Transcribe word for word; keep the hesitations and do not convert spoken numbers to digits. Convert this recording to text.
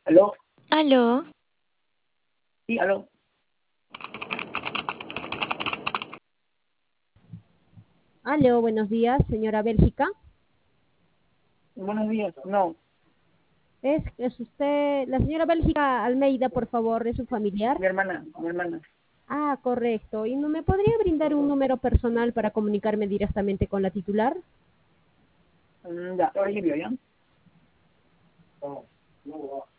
¿Aló? Aló, Sí, aló. Aló, buenos días, señora Bélgica. Buenos días. No, ¿Es, es usted, la señora Bélgica Almeida, por favor, es su familiar? mi hermana, mi hermana. Ah, correcto. ¿Y no me podría brindar un número personal para comunicarme directamente con la titular? Mm, ya, ahora limpio, ¿ya?